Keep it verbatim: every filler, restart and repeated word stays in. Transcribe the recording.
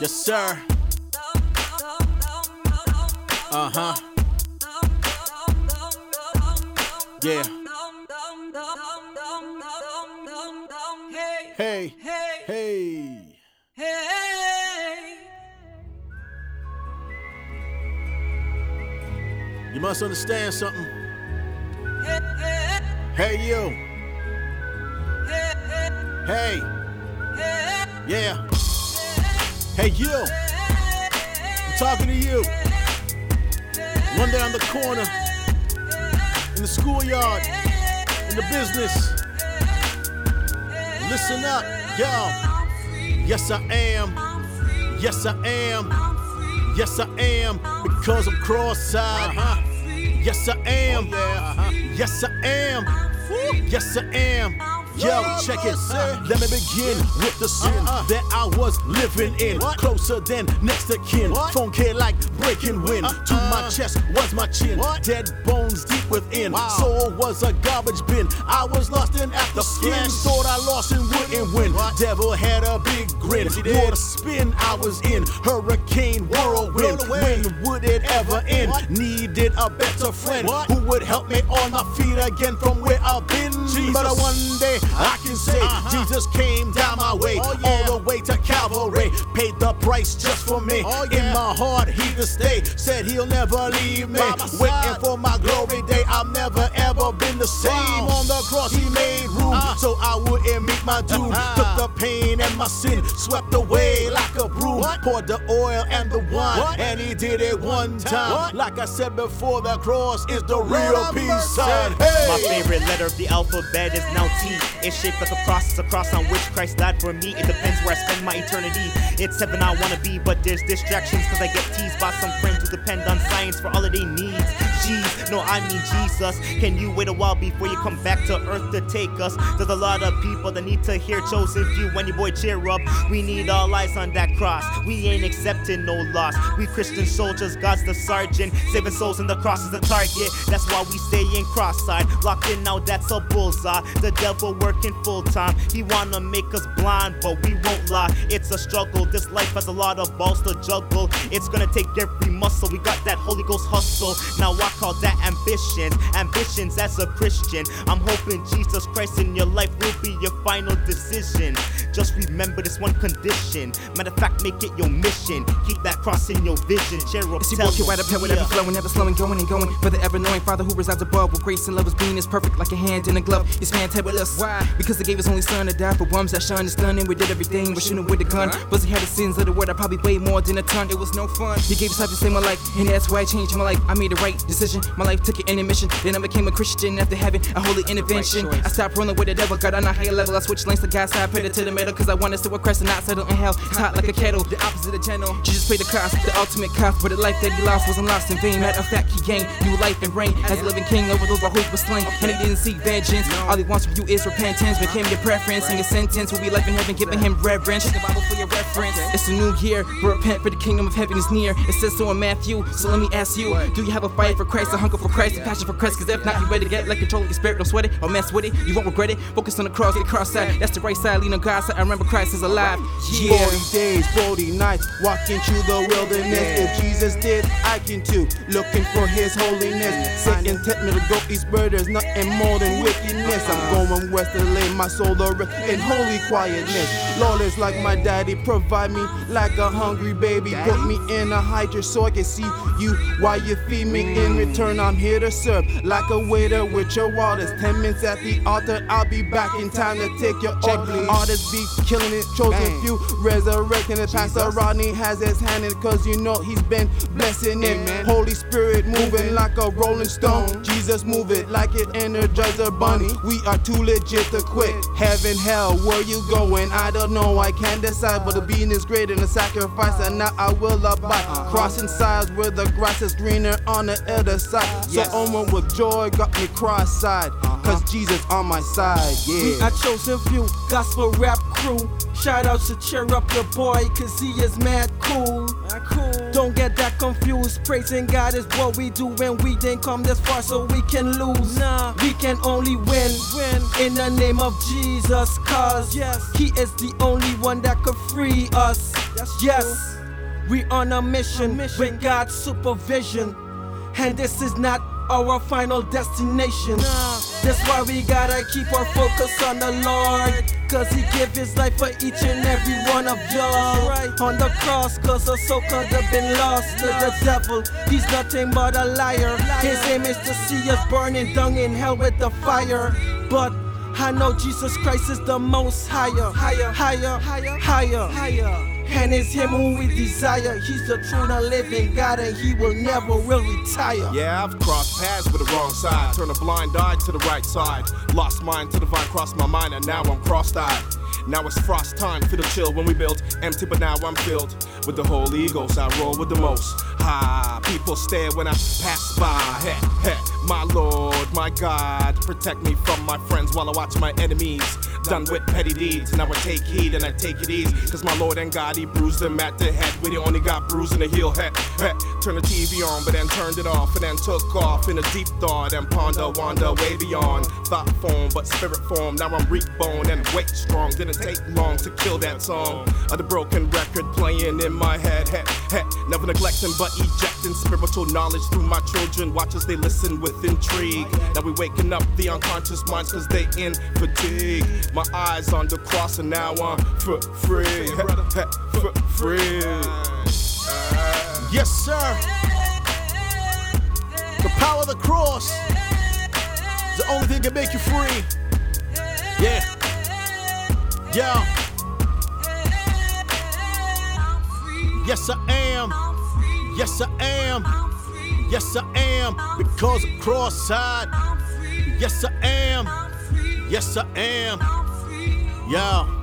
Yes, sir. Uh-huh. Yeah. Hey, hey, hey. You must understand something. Hey, you. Hey. Yeah. Hey, you. I'm talking to you. One day on the corner, in the schoolyard, in the business. Listen up, yo. Yes, I am. Yes, I am. Yes, I am. Because I'm cross-eyed. Uh-huh. Yes, I am. Oh, yeah. Uh-huh. Yes, I am. Woo. Yes, I am. Yo, check it. Let me begin with the sin uh-uh. that I was living in. What? Closer than next to kin. What? Phone care like breaking wind. Uh-uh. To my chest was my chin. What? Dead bones deep within. Wow. Soul was a garbage bin. I was lost in after skin. Thought I lost and wouldn't win. What? Devil had a big grin. Water spin I was in. Hurricane whirlwind. When would it ever end? What? Needed a better friend. What? Who would help me on my feet again from where I've been. Jesus. But one day I can say uh-huh. Jesus came down my way, oh, yeah. all the way to Calvary, paid the price just for me. Oh, yeah. In my heart he to stay, said he'll never leave me. Waiting for my glory day, I've never ever been the same. Wow. On the cross he made room, uh. so I wouldn't meet my doom. Uh-huh. Took the pain and my sin, swept away like a broom. What? Poured the oil and the wine, what? and he did it one time. What? Like I said before, the cross is the real peace sign. Hey. My favorite letter of the alphabet is now T. It's shaped like a cross, it's a cross on which Christ died for me. It depends where I spend my eternity. It's heaven I wanna be, but there's distractions cause I get teased by some friends who depend on science for all of their needs. Jeez, no I mean Jesus. Can you wait a while before you come back to earth to take us? There's a lot of people that need to hear chosen few. When your boy cheer up, we need all eyes on that cross. We ain't accepting no loss. We Christian soldiers, God's the sergeant. Saving souls and the cross is the target. That's why we stay in cross-side. Locked in now, that's a bullseye. The devil working full time. He wanna make us blind, but we won't lie. It's a struggle. This life has a lot of balls to juggle. It's gonna take every muscle. We got that Holy Ghost hustle. Now I call that ambition. Ambitions as a Christian. I'm hoping Jesus Christ in your life will be your final decision. Just remember this one condition. Matter of fact, make it your mission. Keep that cross in your vision. Cheer up, it's your boy, right up here with every flow, never slowing, going and going. For the ever-knowing Father who resides above, with grace and love, his being is perfect like a hand in a glove. He's fantabulous. Why? Because he gave his only son to die for worms that shine and stun. And we did everything, we're shooting with a gun. But he had the sins of the word, I probably weighed more than a ton. It was no fun. He gave his life to save my life, and that's why I changed my life. I made the right decision. My life took an intermission. Then I became a Christian after having a holy intervention. I stopped rolling with the devil, got on a higher level. I switched lanes to God's side, prayed to the middle, cause I wanted to crest and not settle in hell. It's hot like a kettle, the opposite of gentle. Jesus paid the cost, the ultimate cost, but the life that he lost wasn't lost in vain. Matter of fact, he gained new life and reign as a living king over those by who he was slain. And he didn't seek vengeance. All he wants from you is repentance. Became your preference, and your sentence will be life in heaven, giving him reverence. Check the Bible for your reference. It's a new year, repent for the kingdom of heaven is near. It says so in Matthew. So let me ask you, do you have a fire for Christ, a hunger for Christ, a passion for Christ? Cause if not, you ready to get like control of your spirit. Don't sweat it or mess with it. You won't regret it. Focus on the cross, get cross side. That's the right side, lean on God's side. I remember Christ is alive. Yeah. forty days, forty nights, walking through the wilderness. If Jesus did, I can too. Looking for his holiness. Satan tempt me to go east, but there's nothing more than wickedness. I'm going west to lay my soul to rest in holy quietness. Lord is like my daddy, provide me like a hungry baby. Put me in a hydra so I can see you while you feed me. In return, I'm here to serve like a waiter with your waters. Ten minutes at the altar, I'll be back in time to take your order. Artists be killing it, chosen few, resurrecting it. Pastor Rodney has his hand in it, cause you know he's been blessing it. Holy Spirit moving like a rolling stone. Jesus move it like it Energizer Bunny. We are too legit to quit. Heaven, hell, where you going? I don't know, I can't decide. But the being is greater than the sacrifice, and now I will abide. Crossing sides where the grass is greener on the other side. So on with joy, got me cross-side, cause Jesus on my side, yeah. We are chosen few, gospel rap crew. Shout out to cheer up your boy, cause he is mad cool. cool. Don't get that confused, praising God is what we do when we didn't come this far so we can lose. Nah, we can only win, win in the name of Jesus, cause yes, he is the only one that could free us. That's yes. True. We on a mission with God's supervision, and this is not our final destination. That's why we gotta keep our focus on the Lord, cause He gave His life for each and every one of y'all. On the cross, cause a soul could have been lost to the devil. He's nothing but a liar. His aim is to see us burning down in hell with the fire. But I know Jesus Christ is the most higher, higher, higher, higher, higher, higher. And it's Him who we desire. He's the true and living God, and He will never will retire. Yeah, I've crossed paths with the wrong side. Turn a blind eye to the right side. Lost mine to the vine, crossed my mind, and now I'm crossed-eyed. Now it's frost time, feel the chill when we built. Empty, but now I'm filled with the Holy Ghost. I roll with the most high. People stare when I pass by. Hey, hey, my Lord, my God, protect me from my friends while I watch my enemies done with petty deeds. Now I take heed and I take it easy, cause my Lord and God, He bruised them at the head. We only got bruised in the heel. Hey, hey, turn the T V on, but then turned it off and then took off in a deep thought and ponder, wander way beyond thought form, but spirit form. Now I'm reborn and weight strong. Didn't take long to kill that song of the broken record playing in my head. Hey, hey, never neglecting but ejecting spiritual knowledge through my children. Watch as they listen with intrigue. Now we waking up the unconscious minds cause they in fatigue. My eyes on the cross and now I'm f- free. Hey, hey, f- free. Yes, sir. The power of the cross is the only thing that can make you free. Yeah. Yeah. Yes, I am. Yes, I am. Yes, I am. Because of cross-side. Yes, I am. Yes, I am. Yeah.